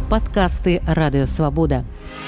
Падкасты Радыёвабода.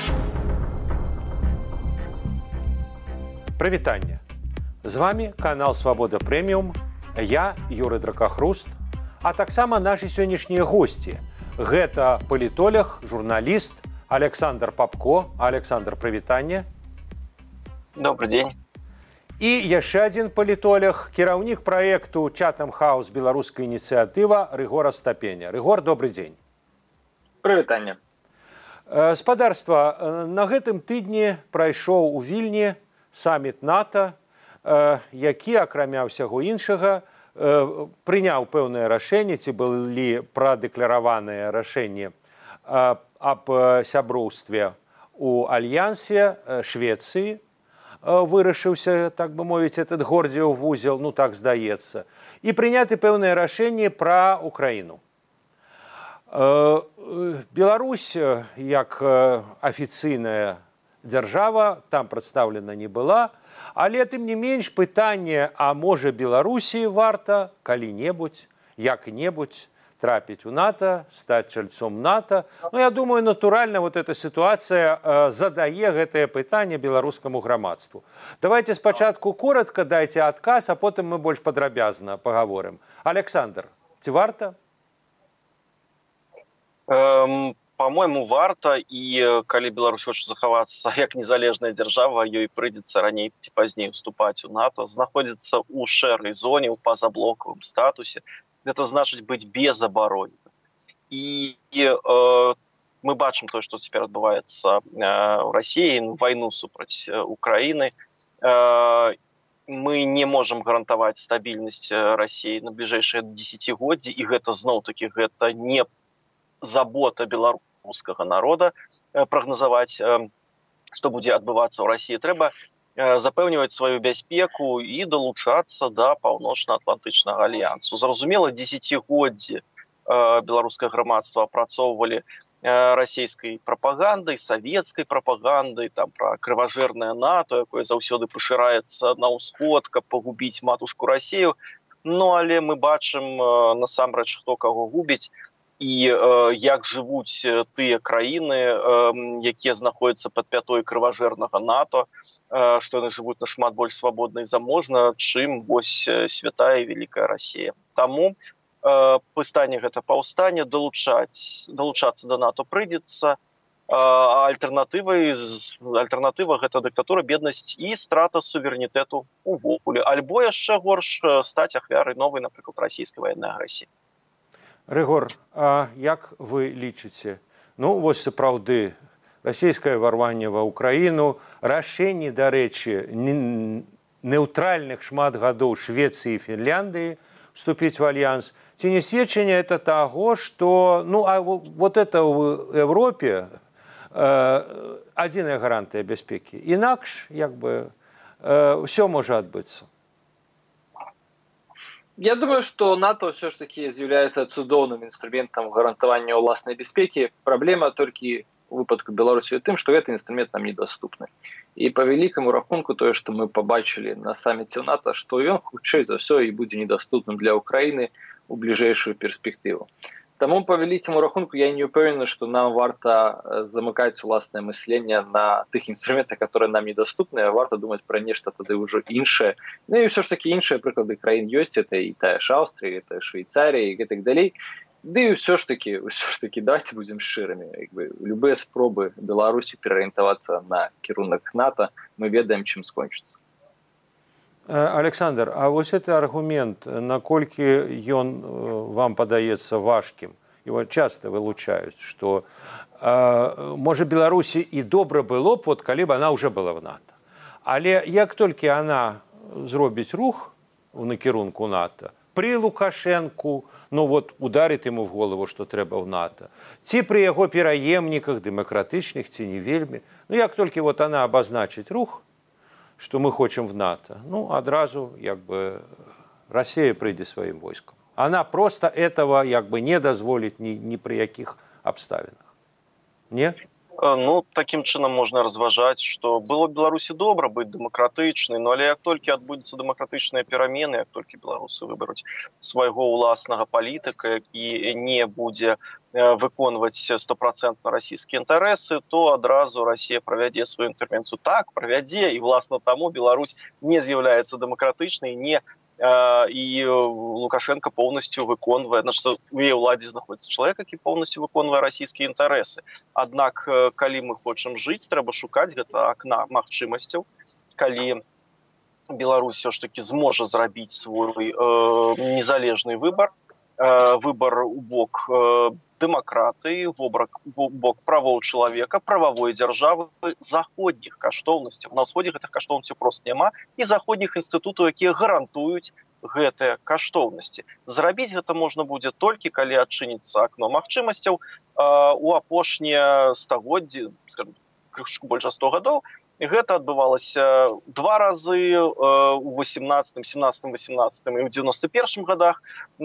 Прывітанне. З вами канал Свабода Прэміум. Я Юрый Дракахруст, а таксама нашы сённяшнія госці. Гэта палітолог, журналіст Александр Попко. Александр, прывітанне. Добрый день. І яшчэ адзін палітолог, кіраўнік праекту Chatham House беларуская ініцыятыва Рыгор Астапеня. Рыгор, добрый дзень. Прывітанне. Спадарства, на гэтым тыдні прайшоў у Вільні саміт НАТО, які, акрамя ўсяго іншага, прыняў пэўнае рашэнне, ці былі прадэклараваныя рашэнні аб сяброўстве у альянсе Швецыі. Вырашыўся, так бы мовіць, этот гордзеў вузел, ну так здаецца, і прыняты пэўнае рашэнне пра Украіну. Беларусь, як афіцыйная дзяржава, там прадстаўлена не была, але тым не менш пытанне, а можа Беларусі варта калі-небудзь, як-небудзь трапіць у НАТО, стаць чальцом НАТО. Ну, я думаю, натуральна вот эта сітуацыя задае гэтае пытанне беларускаму грамадству. Давайте спачатку коротко дайце адказ, а потым мы больш падрабязна пагаворым. Александр, ці варта? По-моему, варта, і калі Беларусь хоча захавацца як незалежная дзяржава, ёй прыйдзецца раней ці пазней уступаць у НАТО, знаходзіцца ў шэрай зоне, ў пазаблокавым статусе. Гэта значыць быць безабаронным. І мы бачым тое, што цяпер адбываецца ў Расіі, вайну супраць Украіны. Мы не можам гарантаваць стабільнасць Расіі на бліжэйшыя дзесяцігоддзі, і гэта зноў-такі гэта не забота беларускага народа прагназаваць, што будзе адбывацца ў Расіі. Трэба запэўніваць сваю бяспеку і далучацца да паўночна-атлантычнага альянсу. Зразумела, дзесяцігоддзі беларускае грамадства апрацоўвалі расійскай прапагандай, савецкай прапагандай, там пра крыважэрнае НАТО, якое заўсёды пашыраецца на ўсход, каб пагубіць матушку Расію. Ну, але мы бачым насамрэч, хто каго губіць, і як жывуць тыя краіны, якія знаходзяцца пад пятой крыважэрнага НАТО, што яны жывуць нашмат больш свабодна і заможна, чым вось святая і вялікая Расія. Таму пытанне гэта паўстане, далучацца да НАТО прыйдзецца, а альтэрнатыва гэта дыктатура, беднасць і страта суверэнітэту увогуле. Альбо яшчэ горш стаць ахвярай новай, напрыклад, расійскай ваеннай агрэсіі. Рыгор, а як вы лічыце? Ну, вось сапраўды, расійскае ўварванне ва Ўкраіну, рашэнні, дарэчы, нейтральных шмат гадоў Швецыі і Фінляндыі вступіць в альянс. Ці не сведчанне это таго, што, ну, а вот это ў Европе адзіная гарантыя бяспекі. Інакш, як бы, ўсё можа адбыцца. Я думаю, что НАТО все ж таки является цудоўным инструментом гарантавання ўласнай бяспекі. Праблема толькі у выпадку Беларусі тым, што гэты інструмент нам недаступны. І по вялікаму рахунку тое, што мы пабачылі на саміце НАТО, што ён хутчэй за ўсё і будзе недаступным для Украіны у бліжэйшую перспектыву. Таму по вялікаму рахунку я не ўпэўнены, што нам варта замыкаць уласнае мысленне на тых інструментах, которые нам недаступны, а варта думаць пра нешта тады ўжо іншае. Ну і ўсё ж такі іншыя прыклады краін ёсць, это і тая ж Аўстрыя, это Швейцарія і гэтак далей. Ды і ўсё ж такі давайте будзем шчырымі. Любыя спробы Беларусі пераарыентавацца на кірунак НАТО, мы ведаем, чым скончыцца. Александр, а вось гэты аргумент, наколькі ён вам падаецца важкім, его часто вылучаюць, што можа Беларусі і добра было б, вот, калі б она уже была в НАТО. Але як толькі она зробіць рух у накірунку НАТО, при Лукашенку, ну вот ударит ему в голову, што трэба в НАТО, ці при яго пераемніках дэмакратычных, ці не вельмі, ну як толькі вот она абазначыць рух, что мы хочем в НАТО, ну, адразу, як бы, Россия прыйдзе сваім войскам. Она просто этого, як бы, не дазволіць ни при якіх абставінах. Не? Ну, таким чынам можна разважаць, што было б Беларусі добра быць дэмакратычнай, но але як толькі адбудуцца дэмакратычныя перамены, як толькі беларусы выберуць свайго ўласнага палітыка і не будзе выконваць 100% расійскія інтарэсы, то адразу Расія правядзе сваю інтэрвенцыю. Так, правядзе, і власна таму Беларусь не з'яўляецца дэмакратычнай, і Лукашенко полностью выконвае, значит, у яе ўладзе знаходзіцца чалавек, які полностью выконвае расійскія інтарэсы. Аднак, калі мы хочам жыць, трэба шукаць гэта акна магчымасцяў, калі Беларусь ўсё ж таки зможа зрабіць свой незалежны выбар, выбар у бок дэмакратыі, у бок правоў чалавека, прававой дзяржавы, заходніх каштоўнасцяў. На ўсходзе гэтых каштоўнасцяў проста няма, і заходніх інстытутаў, якія гарантуюць гэтыя каштоўнасці. Зрабіць гэта можна будзе толькі, калі адчыніцца акно магчымасцяў. У апошнія стагоддзі, скажем, крышку больш за 100 гадоў, гэта адбывалася 2 разы у 18, 17, 18 і ў 91 годах.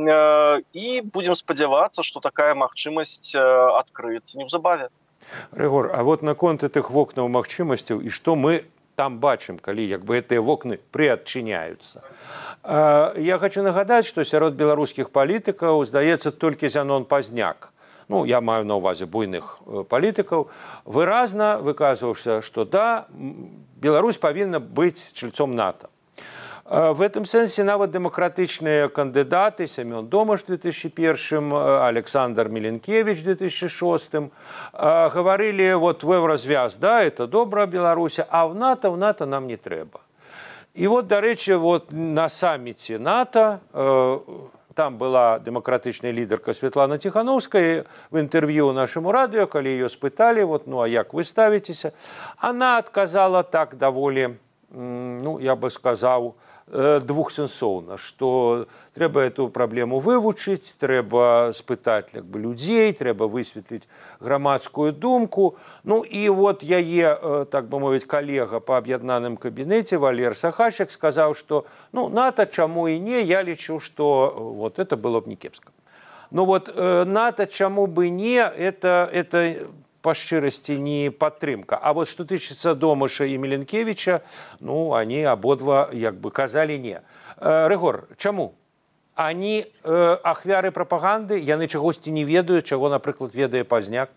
І будзем спадзявацца, што такая магчымасць адкрыецца неўзабаве. Рыгор, а вот наконт гэтых вокнаў магчымасцяў і што мы там бачым, калі як бы гэтыя вокны прыадчыняюцца. Я хочу нагадаць, што сярод беларускіх палітыкаў, здаецца, толькі Зянон Пазняк, ну, я маю на ўвазе буйных палітыкаў, выразна выказваўся, што да, Беларусь павінна быць чальцом НАТО. В этом сэнсе нават дэмакратычныя кандыдаты, Семён Домаш в 2001, Александр Миленкевич в 2006, говорили, вот в Еврозвяз, да, это добра Беларусь, а в НАТО нам не трэба. И вот, до речи, вот на саммите НАТО, там была дэмакратычная лідарка Светлана Тихановская в интервью нашему радио, калі ее спытали, вот, ну, а як вы ставитесь? Она отказала так довольно, ну, я бы сказал, двухсэнсоўна, што трэба эту праблему вывучыць, трэба спытаць як бы людзей, трэба высветліць грамадскую думку. Ну і вот яе, так бы мовіць, калега па аб'яднаным кабінеце Валер Сахачак сказаў, што ну НАТО чаму і не, я лічу, што вот это было б не кепска. Ну вот НАТО чаму бы не, это по шчырасці не падтрымка. А вот што тычыцца Домаша і Миленкевича, ну, они ободва як бы казалі не. Рыгор, чаму? Они ахвяры прапаганды, яны чагосьці не ведаюць, чаго, напрыклад, ведае Пазняк?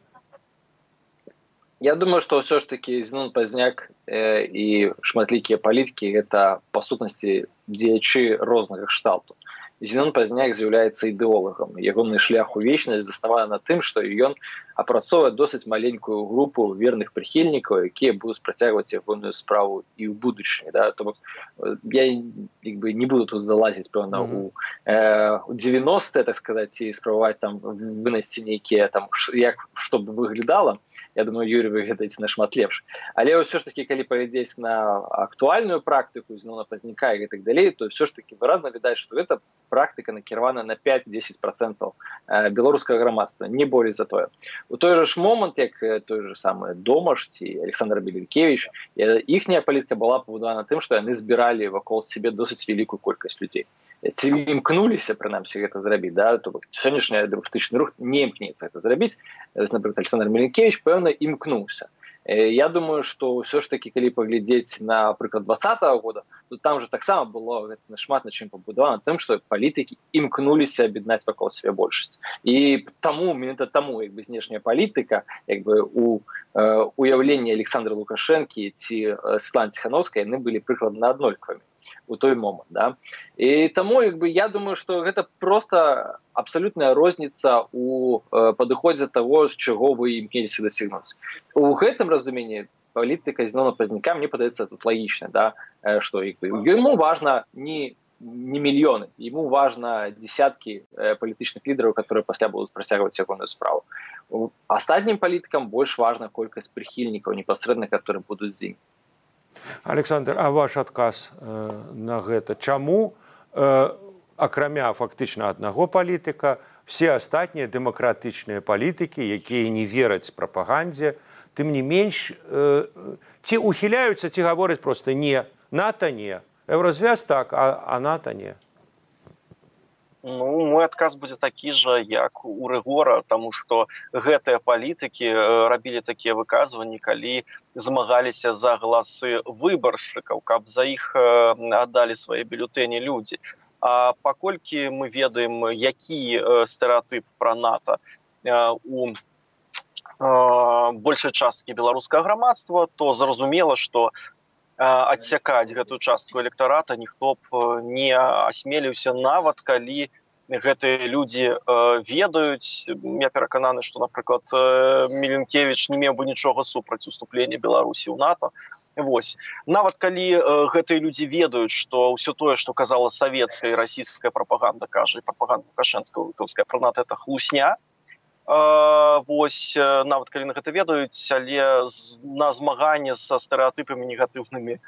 Я думаю, што ўсё ж такі Зенон Пазняк і шматлікія палітыкі гэта, па сутнасці, дзеячы рознага кшталту. Зенон Пазняк з'яўляецца ідэолагам. Ягоны шлях у вечнасць заснаваны на тым, што ён апрацоўвае досыць маленькую групу верных прыхільнікаў, якія будуць працягваць ягоную справу і ў будучыні. Да? То я не буду тут залазіць, пэўна, у 90-е, так сказаць, і спрабаваць там вынайсці нейкія, там, як, што б выглядала. Я думаю, Юрий, вы ведаеце нашмат лепш. Але ўсё ж такі, калі паглядзець на актуальную практыку Зенона Пазняка і так далей, то ўсё ж такі выразна відаць, што гэта практыка накіравана на 5-10% беларускага грамадства, не болей за тое. У той жа ж момант, як той же самы Домаш ці Александр Миленкевич, іхняя палітыка была пабудавана тым, што яны збіралі вакол сябе досыць вялікую колькасць людзей. Ці імкнуліся, прынамсі, гэта зрабіць, да? То сённяшні дэмакратычны рух не імкнецца гэта зрабіць. Напрыклад, Александр Миленкевич, пэўна, імкнуўся. Я думаю, што ўсё ж такі, калі паглядзець на прыклад 2020 года, то там же таксама было шмат на чым пабудавана тым, што палітыкі імкнуліся аб'яднаць вакол сябе большасць. І таму, менавіта таму, як бы знешняя палітыка, як бы у уяўленні Александра Лукашэнкі ці Светланы Тихановскай, яны былі прыкладна аднолькавымі у той момант, да. І таму, як бы, я думаю, што гэта просто абсалютная розніца у падыходзе таго, з чаго вы імкнеліся дасягнуць. У гэтым разуменні палітыка Зенона Пазняка, мне падаецца, тут лагічна, да, што яму важна не мільёны, яму важна десяткі палітычных лідараў, которые пасля будуць працягваць ягоную справу. Астатнім палітыкам больш важна колькасць прыхільнікаў непасрэдна, которые будуць з ім. Александр, а ваш адказ на гэта? Чаму, акрамя фактычна аднаго палітыка, все астатнія дэмакратычныя палітыкі, якія не вераць прапагандзе, тым не менш, ці ухіляюцца, ці гавораць проста не, НАТО не, Еврозвяз так, а НАТО не? Ну, мой адказ будзе такі жа, як у Рыгора, таму што гэтыя палітыкі рабілі такія выказванні, калі змагаліся за галасы выбаршчыкаў, каб за іх аддалі свае бюлетэні людзі. А паколькі мы ведаем, які стэрэатып пра НАТО у большай часткі беларускага грамадства, то зразумела, што адсякаць гэтую частку электарата ніхто б не асмеліўся, нават калі гэтыя людзі ведаюць. Я перакананы, што, напрыклад, Міленкевіч не меў бы нічога супраць уступлення Беларусі ў НАТО. Вось. Нават калі гэтыя людзі ведаюць, што ўсё тое, што казала савецкая і расійская прапаганда, кажа, і прапаганда лукашэнская пра НАТО, это хлусня. Вось, нават калі на гэта ведаюць, але на змаганне са стэрэатыпамі негатыўнымі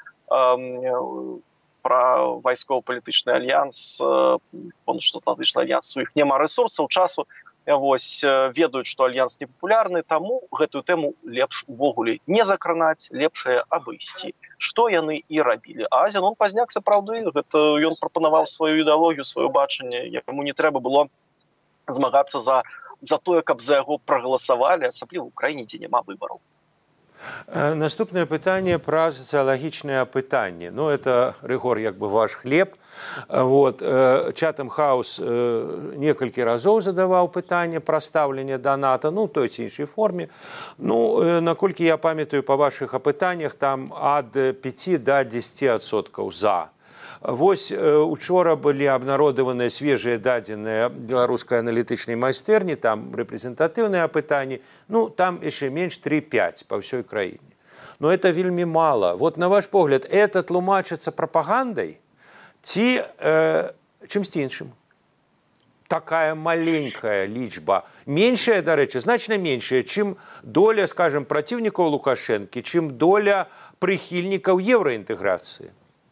пра вайсково-палітычны альянс, паўночнаатлантычны альянс, у іх няма рэсурсаў, часу, вось, ведаюць, што альянс непапулярны, таму гэтую тэму лепш увогуле не закранаць, лепшае абысці. Што яны і рабілі. А Зянон Пазняк, сапраўды, гэта ён прапанаваў сваю ідэалогію, сваё бачанне, яму не трэба было змагацца за тое, каб за яго прагаласавалі, асабліва ў краіне, дзе няма выбараў. Наступнае пытанне пра сацыялагічнае апытанне. Ну, это, Рыгор, як бы ваш хлеб. Вот. Chatham House некалькі разоў задаваў пытанне пра стаўленне да НАТО, ну, той ці іншай форме. Ну, наколькі я памятаю па вашых апытаннях, там ад 5 до 10% за. Вось учора былі абнародаваныя свежыя дадзеныя беларускай аналітычнай майстэрні, там рэпрэзентатыўныя апытанні, ну, там яшчэ менш 3-5 па ўсёй краіне. Но это вельмі мала. Вот на ваш погляд, это тлумачыцца прапагандай ці чымсьці іншым? Такая маленькая лічба, меншая, дарэчы, значна меншая, чым доля, скажем, праціўнікаў Лукашэнкі, чым доля прыхільнікаў еўраінтэграцыі.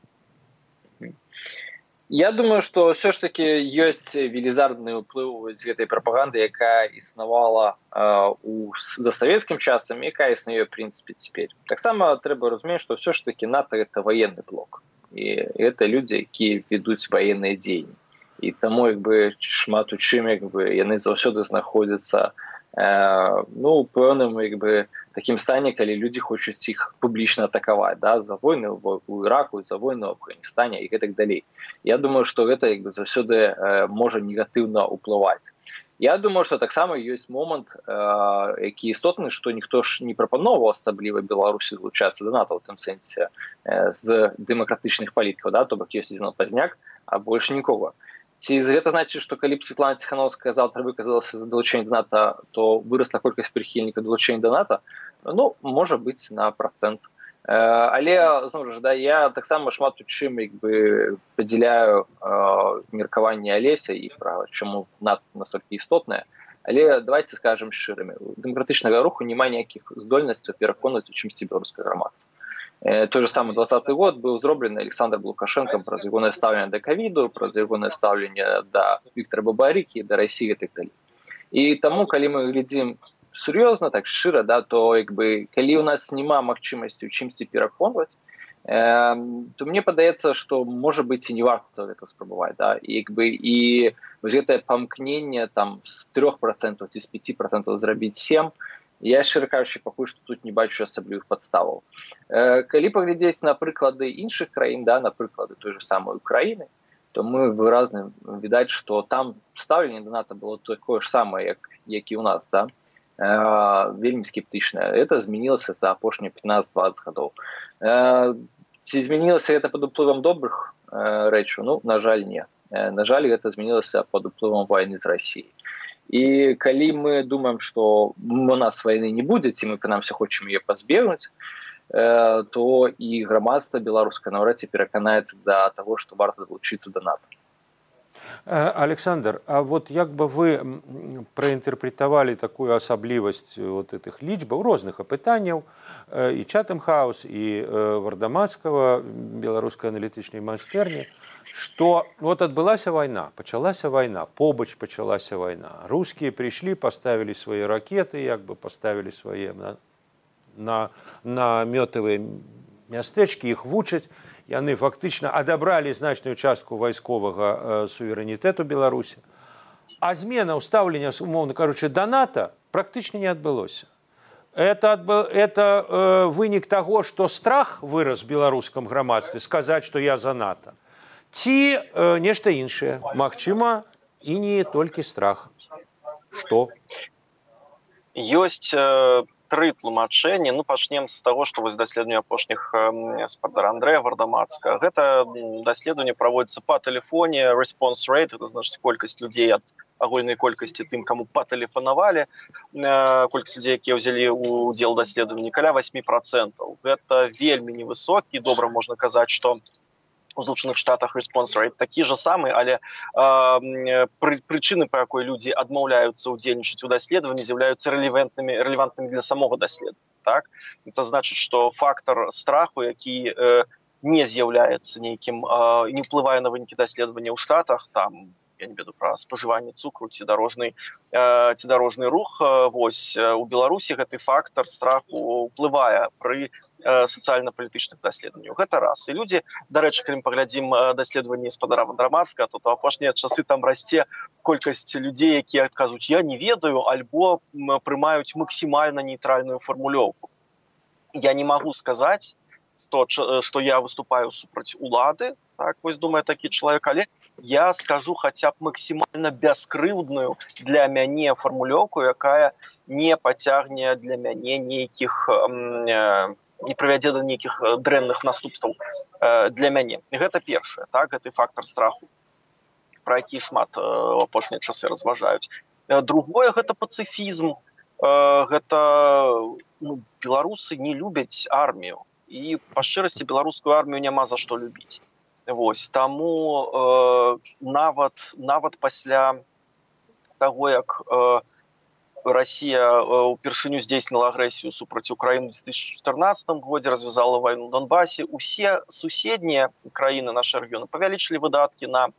Я думаю, што ўсё ж такі ёсць велізарны ўплыў з гэтай прапаганды, якая існавала за савецкім часам, якая існуе, в прынцыпе, цяпер. Таксама трэба разумець, што ўсё ж такі НАТО — гэта ваенны блок. І гэта людзі, якія ведуць ваенныя дзеянні. І таму, як бы, шмат у чым, як бы, яны заўсёды знаходзяцца ну, пэўным, як бы, такім стане, калі людзі хочуць іх публічна атакаваць, да, за войны ў Іраку, за войны ў Афганістане і гэтак далей. Я думаю, што гэта, як бы, заўсёды можа негатыўна ўплываць. Я думаю, што таксама ёсць момант, які істотны, што ніхто ж не прапаноўваў асабліва Беларусі злучацца да НАТО, ў тым сэнсе з дэмакратычных палітыкаў, да, то бок ёсць Зянон Пазняк, а больш нікога. Ці гэта значыць, што калі б Святлана Ціхановская заўтра выказалася за далучэнне да НАТО, то вырасла колькасць прыхільнікаў далучэння да НАТО? Ну, можа быць, на процент. Але, зноў жа, да, я таксама шмат у чым, як бы, падзяляю меркаванне Алеся і пра чаму НАТО настолькі істотнае. Але давайте скажам шчырымі, у дэмакратычнага руху няма ніякіх здольнасцяў пераконаць у чымсьці беларускае грамадства. Той же самый 2020 год был зроблены Александром Лукашенко праз ягонае стаўленне да ковіду, праз ягонае стаўленне да Віктора Бабарыкі, да Расіі і так далей. І таму, калі мы глядзім сур'ёзна, так шчыра, да, то, як бы, калі у нас няма магчымасці ў чымсьці пераконваць, то мне падаецца, што, можа быць, і не варта гэта спрабаваць, да. І, як бы, і вось гэтае памкненне там з 3% ці з 5% зрабіць 7%, я, шчыра кажучы, пакуль што тут не бачу асаблівых падставаў. Калі паглядзець на прыклады іншых краін, да, на прыклады той же самой Украіны, то мы выразна відаць, што там стаўленне да НАТО было такое ж самае, як і ў нас, да, вельмі скептычнае. Это змянілася за апошнія 15-20 гадоў. Ці змянілася гэта пад уплывам добрых рэчаў? Ну, на жаль, не. На жаль, гэта змянілася пад уплывам вайны з Расіяй. І калі мы думаем, што у нас вайны не будзе, ці мы прынамсі хочам яе пазбегнуць, то і грамадства беларускае наўрад ці пераканаецца да таго, што варта далучыцца да НАТО. Александр, а вот як бы вы праінтэрпрэтавалі такую асаблівасць вот этих лічбаў, розных апытанняў, і Chatham House, і Вардамацкага, беларускай аналітычнай майстэрні, что вот отбылася война, пачалася война, побач пачалася война. Русские пришли, поставили свои ракеты, как бы поставили свои наметовые мястэчкі, іх вучаць, яны фактычна адабралі значную частку вайсковага суверэнітэту Беларусі. А змена ўстаўлення, умоўна кажучы, да НАТО практычна не адбылося. Это вынік таго, што страх вырас в беларускам грамадстве, сказаць, што я за НАТО. Ці нешта іншае. Магчыма, і не толькі страх. Што? Ёсць тры тлумачэнні. Ну, пачнем з таго, што вось даследаванне апошніх спадара Андрэя Вардамацкага. Гэта даследаванне праводзіцца па тэлефоне, response rate, это значыць колькасць людзей ад агульнай колькасці тым, каму патэлефанавалі, колькасць людзей, якія ўзялі ўдзел у даследаванні, каля 8%. Гэта вельмі невысокі, добра можна казаць, што у Злучаных Штатах response rate такі же самы, але прычыны, па якой людзі адмаўляюцца ўдзельнічаць у даследаванні, з'яўляюцца рэлевантнымі для самога даследавання. Так? Это значыць, што фактар страху, які не з'яўляецца нейкім, не ўплывае на вынікі даследавання ў Штатах, там, я не веду пра спажыванне цукру ці дарожны рух, вось у Беларусі гэты фактар страху ўплывае пры сацыяльна-палітычных даследаваннях. Гэта раз. І людзі, дарэчы, калі мы паглядзім даследаванні спадара Вардамацкага, то апошнія часы там расце колькасць людзей, якія адказваюць «я не ведаю» альбо прымаюць максімальна нейтральную фармулёўку. Я не магу сказаць, што я выступаю супраць улады, так, вось думае такі чалавек, але я скажу хаця б максімальна бяскрыўдную для мяне фармулёўку, якая не пацягне для мяне нейкіх, не прывядзе да нейкіх дрэнных наступстваў для мяне. Гэта першае, так, гэты фактар страху, пра які шмат у апошнія часы разважаюць. Другое, гэта пацыфізм. Гэта беларусы не любяць армію. І, па шчырасці, беларускую армію няма за што любіць. Вось, таму нават пасля таго, як Расія упершыню здзейсніла агрэсію супраць Украіны ў 2014 годзе, развязала вайну ў Донбасе, усе суседнія краіны, нашы рэгіёны, павялічылі выдаткі на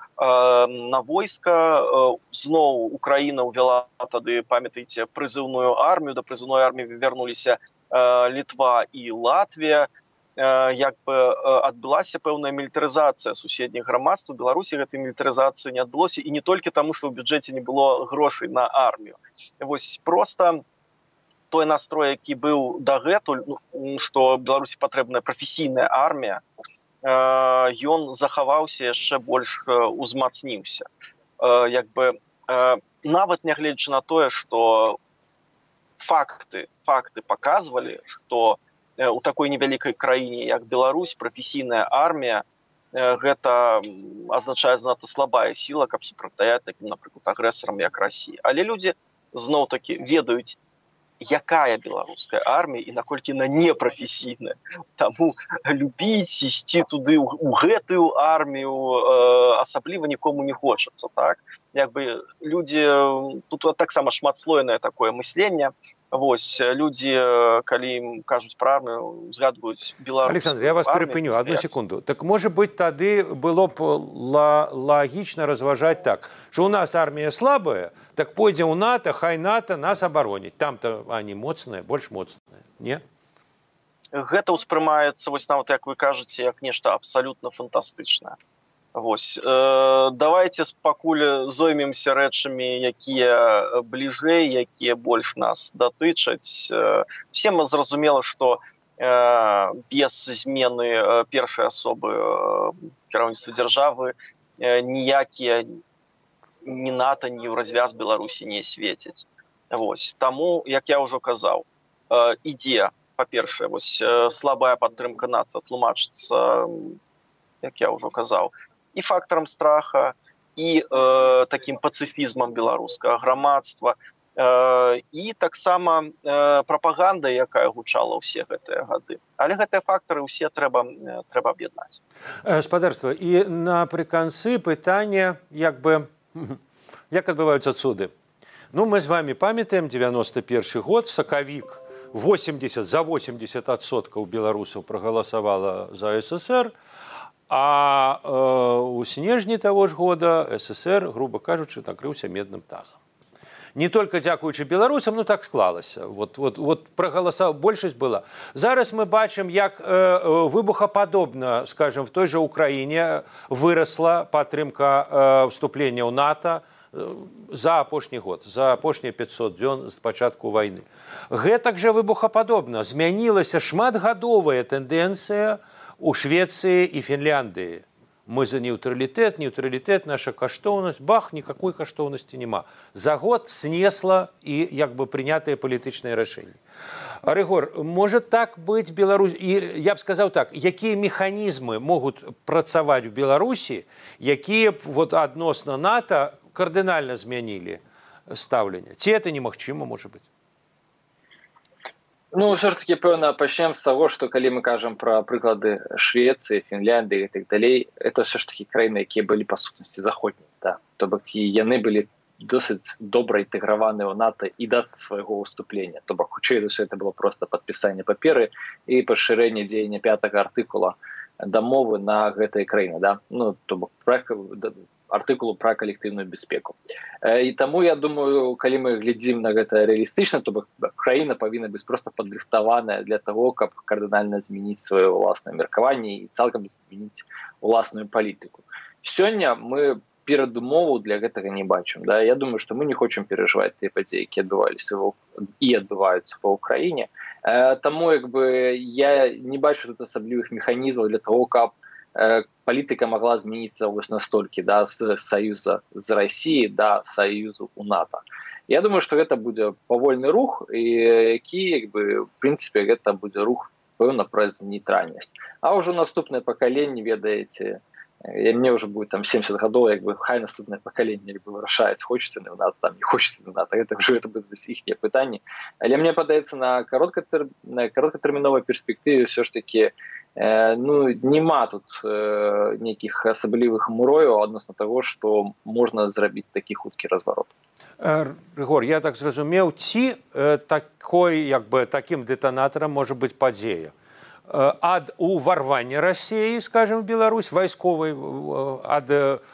войска. Зноў Украіна ўвяла тады, памятаеце, прызыўную армію, да прызыўной арміі вярнуліся Літва і Латвія. Як бы адбылася пэўная мілітарызацыя суседніх грамадств. У Беларусі гэтай мілітарызацыі не адбылося, і не толькі таму, што ў бюджэце не было грошай на армію. Вось проста той настрой, які быў дагэтуль, што Беларусі патрэбная прафесійная армія, ён захаваўся, яшчэ больш узмацніўся. Як бы нават нягледзячы на тое, што факты паказвалі, што у такой невялікай краіне, як Беларусь, прафесійная армія, гэта азначае занадта слабая сіла, каб супрацьстаяць такім, напрыклад, агрэсарам, як Расія. Але людзі зноў-такі ведаюць, якая беларуская армія і наколькі яна непрафесійная. Таму любіць, ісці туды у гэтую армію асабліва нікому не хочацца. Так? Як бы людзі, тут таксама шматслойнае такое мысленне. Вось, людзі, калі ім кажуць пра армію, згадваюць беларускую. Александр, я вас перапыню, одну секунду. Так, может быть, тады было б лагічна разважаць так, что у нас армія слабая, так пойдзе ў НАТО, хай НАТО нас абароніць. Там-то они моцныя, больш моцныя, не? Гэта ўспрымаецца, вось нават, як вы кажаце, як нешта абсалютна фантастычнае. Вось, давайте пакуль зоймемся рэчамі, якія бліжэй, якія больш нас датычаць. Всем зразумела, што без змены першай асобы кіраўніцтва дзяржавы ніякія ні НАТО, ні развяз Беларусі не свецяць. Вось, таму, як я ўжо казаў, ідзе, па-першае, вось слабая падтрымка НАТО тлумачыцца, як я ўжо казаў, і фактарам страха, і такім пацыфізмам беларускага грамадства, і таксама прапаганда, якая гучала ўсе гэтыя гады. Але гэтыя фактары ўсе трэба аб'яднаць. Спадарства, і напрыканцы пытанне, як адбываюцца цуды. Ну, мы з вами памятаем 91 год, сакавік, за 80% беларусаў прагаласавала за СССР, а у снежні таго ж года СССР, грубо кажучы, накрыўся медным тазам. Не только дзякуючы беларусам, ну так склалася. Вот прагаласаў большасць была. Зараз мы бачым, як выбухападобна, скажем, в той же Украіне вырасла падтрымка вступлення ў НАТО за апошні год, за апошнія 500 дзён з пачатку вайны. Гэтак жа выбухападобна змянілася шматгадовая тэндэнцыя у Швецыі і Фінляндыі. Мы за нейтралітэт, нейтралітэт, наша каштоўнасць. Бах, никакой каштоўнасці няма. За год снесла і як бы прынятыя палітычныя рашэнні. Рыгор, может так быць Беларусь, і я б сказаў так, якія механізмы могуць працаваць у Беларусі, якія б вот адносна НАТО кардынальна змянілі стаўленне? Ці это немагчыма, можа быць? Ну, все ж таки, пэўна, пачнем з таго, што калі мы кажам пра прыклады Швецыі, Фінляндыі і так далей, это все ж таки краіны, якія былі па сутнасці заходнія, да. То бок і яны былі досыць добра інтэграваныя ў НАТО і да свайго ўступлення. То бок, хутчэй за ўсё, это было проста падпісанне паперы і пашырэнне дзеяння 5-го артыкула дамовы на гэтай краіны, да. Ну, то бок, артыкулу пра калектыўную бяспеку. І таму, я думаю, калі мы глядзім на гэта рэалістычна, то бок краіна павінна быць проста падрыхтаваная для того, каб кардынальна змяніць сваё ўласнае меркаванне і цалкам змяніць уласную палітыку. Сёння мы перадумову для гэтага не бачым. Да? Я думаю, што мы не хочам перажываць тыя падзеі, якія адбываліся і адбываюцца па Ўкраіне. Таму як бы я не бачу тут асаблівых механізмаў для того, каб палітыка могла змяніцца вось настолькі, да, з саюза з Расіі да саюзу у НАТО. Я думаю, што гэта будзе павольны рух, і які, як бы, в прынцыпе, гэта будзе рух, пэўна, праз нейтральнасць. А ўжо наступнае пакаленне, ведаеце, мне ўжо будет там 70 гадоў, як бы, хай наступнае пакаленне, як бы, вырашаюць, хочацца на НАТО, там, не хочацца на НАТО, гэта ўжо это будзе іхнія пытанні. Але мне падаецца, на кароткатэрміновай перспектыве ўсё ж такі ну, нема тут нейкіх асаблівых мурояў адносна таго, што можна зрабіць такі хуткі разварот. Рыгор, я так зразумеў, ці такім дэтанатарам можа быць падзея ад уварвання Расіі, скажем, в Беларусь, вайсковай, ад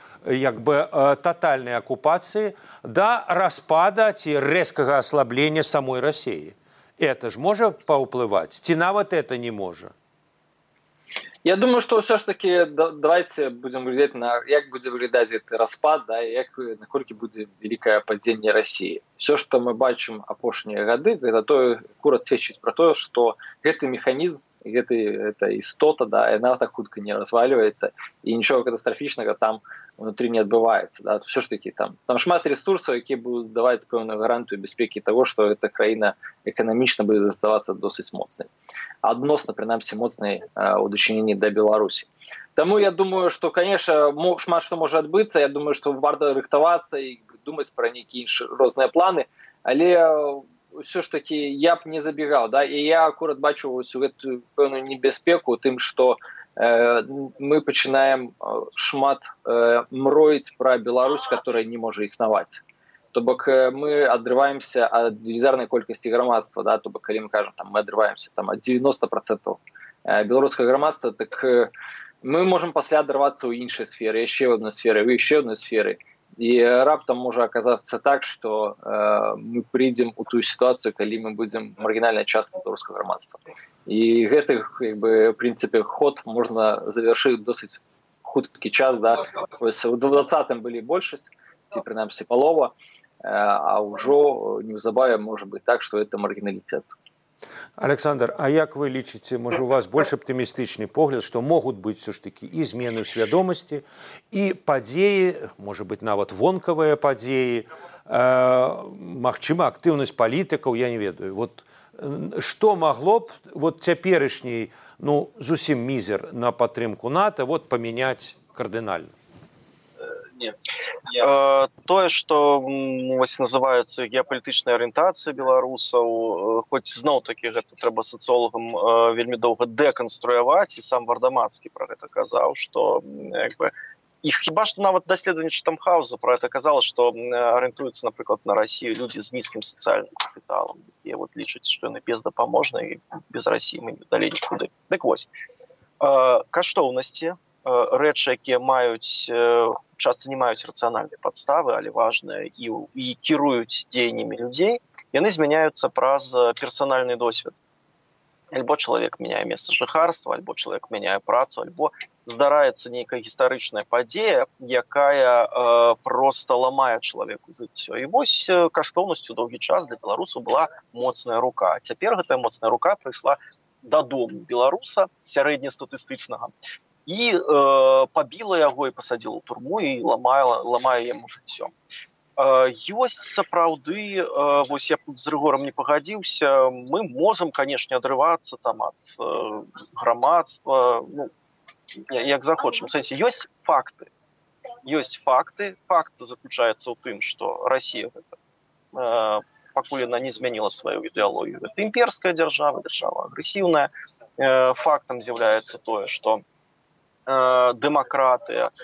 тотальнай акупацыі да распада ці рэзкага аслаблення самой Расіі. Это ж можа паўплываць? Ці нават это не можа? Я думаю, что все ж таки давайте будем глядеть на як будзе выглядаць гэты распад, да, як наколькі будзе вялікае падзенне Расіі. Все, што мы бачым апошнія гады, гэта тое акурат сведчыць пра тое, што гэты механізм, гэта істота, да, яна так хутка не развальваецца і нічога катастрафічнага там внутри не адбываецца, да. Все ж таки там шмат ресурсаў, якія будуць даваць пэўную гарантыю бяспекі таго, што эта краіна эканамічна будзе заставацца досыць моцнай. Адносна, прынамсі, моцнай у дачыненні да Беларусі. Таму я думаю, што, конечно, шмат што можа адбыцца, я думаю, што варта рыхтавацца і думаць пра нейкія іншыя розныя планы, але ўсё ж такі я б не забегаў, да, і я акурат бачу гэтую пэўную небяспеку тым, што мы пачынаем шмат мроіць пра Беларусь, которая не можа існаваць. То бок мы адрываемся ад велізарнай колькасці грамадства, да, то бок калі мы кажам, там, мы адрываемся там, ад 90% беларускага грамадства, так мы можам пасля адрывацца ў іншай сферы, яшчэ ў адной сферы, ў яшчэ адной сферы. І раптам можа аказацца так, што мы прыйдзем у тую сітуацыю, калі мы будзем маргінальнай часткай беларускага грамадства. І гэты, як бы, в прынцыпе, ход можна завяршыць досыць хуткі час, да. У 20-м былі большасць, ці прынамсі палова, а ўжо неўзабаве можа быць так, што гэта маргіналітэт. Александр, а як вы лічыце, можа, у вас больш аптымістычны погляд, што могуць быць все ж такі і змены ў свядомасці, і падзеі, можа быць, нават вонкавыя падзеі, магчыма, актыўнасць палітыкаў, я не ведаю. Вот што магло б вот цяперашні, ну, зусім мізер на падтрымку НАТО вот памяняць кардынальна? Тое, што вось называюцца геапалітычнай арыентацыяй беларусаў, хоць зноў-такі гэта трэба сацыолагам вельмі доўга дэканструяваць, і сам Вардамацкі пра гэта казаў, што іх хіба што нават даследаванне Штамхаўза пра гэта казала, што арыентуюцца, напрыклад, на Расію людзі з нізкім сацыяльным капіталам, і вот лічаць, што яны бездапаможныя, і без Расіі мы далей нікуды. Дык вось, каштоўнасці, рэчы, якія маюць часто не маюць рацыянальнай падставы, але важныя і кіруюць дзеяннямі людзей, яны змяняюцца праз персанальны досвед. Альбо чалавек мяняе месца жыхарства, альбо чалавек мяняе працу, альбо здараецца нейкая гістарычная падзея, якая проста ламае чалавеку жыццё. І вось каштоўнасцю доўгі час для беларусаў была моцная рука. Цяпер гэтая моцная рука прыйшла дадому беларуса сярэднестатыстычнага і пабіла яго і пасадзіла ў турму і ламае яму жыццё. Ёсць сапраўды, вось я з Рыгорам не пагадзіўся, мы можам, канешне, адрывацца там ад грамадства, ну, як захочам. В сэнсе, ёсць факты. Ёсць факты. Факт заключаецца ў тым, што Расія гэта, пакуль яна не змяніла сваю ідэалогію, гэта імперская дзяржава, дзяржава агрэсіўная. Фактам з'яўляецца тое, што дэмакратыя,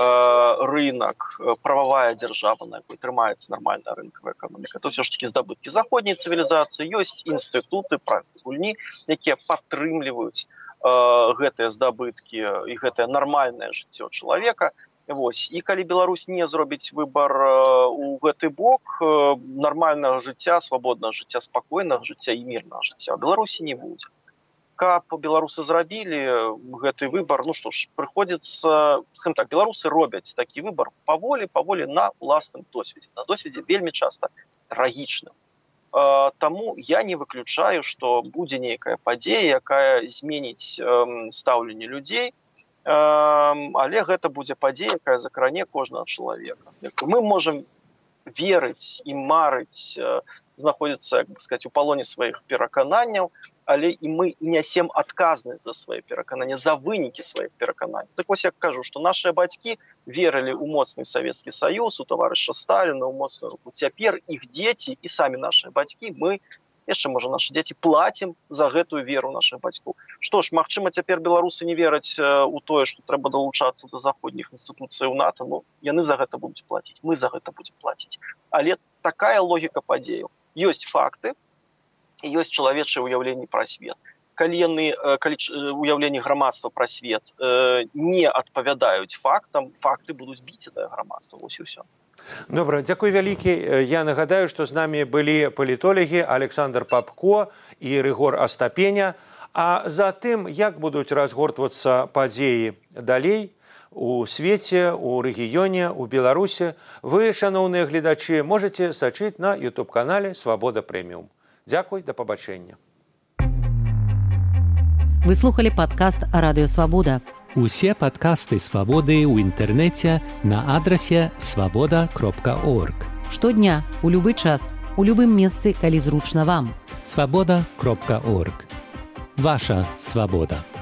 рынок, прававая дзяржава, на якой трымаецца нармальная рынкавая эканоміка. Это ўсё ж такі здабыткі заходняй цывілізацыі. Ёсць інстытуты, правілы гульні, якія падтрымліваюць гэтыя здабыткі і гэтае нармальнае жыццё чалавека. Вось. І калі Беларусь не зробіць выбар у гэты бок, нармальнага жыцця, свабоднага жыцця, спакойнага жыцця і мірнага жыцця ў Беларусі не будзе. Каб беларусы зрабілі гэты выбар, ну што ж, прыходзіцца, скажем так, беларусы робяць такі выбар паволі на ўласным досведзе, на досведзе вельмі часта трагічным. Таму я не выключаю, што будзе нейкая падзея, якая зменіць стаўленне людзей, але гэта будзе падзея, якая закране кожнага чалавека. Мы можам верыць і марыць, знаходзіцца, як бы сказаць, у палоне сваіх перакананняў, але і мы нясем адказнасць за свае перакананні, за вынікі сваіх перакананняў. Так вось я кажу, што нашыя бацькі верылі ў моцны Савецкі Саюз, у таварыша Сталіна, ў моцную руку. Цяпер іх дзеці і самі нашыя бацькі, мы, яшчэ, можа, нашы дзеці плацім за гэтую веру нашых бацькоў. Што ж, магчыма, цяпер беларусы не вераць у тое, што трэба далучацца да заходніх інстытуцый ў НАТО, ну, яны за гэта будуць плаціць, мы за гэта будзем плаціць. Але такая логіка падзеяў. Ёсць факты, і ёсць чалавечае ўяўленне пра свет. Калі ўяўленне грамадства пра свет не адпавядаюць фактам, факты будуць біць да грамадства. Вось і ўсё. Добра, дзякуй вялікі. Я нагадаю, што з намі былі палітолагі Александр Папко і Рыгор Астапеня. А за тым, як будуць разгортвацца падзеі далей у свеце, у рэгіёне, у Беларусі, вы, шаноўныя гледачы, можаце сачыць на YouTube-канале «Свабода Прэміум». Дзякуй, да пабачэння. Вы слухали падкаст «Радыё Свабода». Усе падкасты «Свабоды» ў інтэрнэце на адрасе свабода.орг. Штодня, у любы час, у любым месцы, калі зручна вам. Свабода.орг. Ваша свабода.